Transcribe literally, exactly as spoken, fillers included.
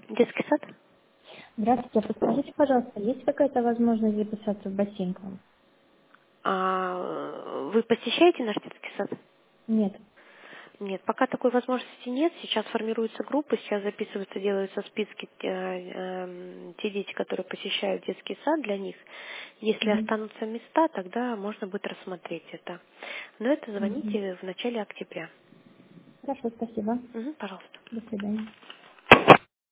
Детский сад? Здравствуйте, а подскажите, пожалуйста, есть какая-то возможность записаться в бассейн к вам? А, вы посещаете наш детский сад? Нет. Нет, пока такой возможности нет. Сейчас формируются группы, сейчас записываются, делаются списки э, эм, те дети, которые посещают детский сад для них. Если Мгм. останутся места, тогда можно будет рассмотреть это. Но это Мгм. звоните в начале октября. Хорошо, спасибо. Мгм, пожалуйста. До свидания.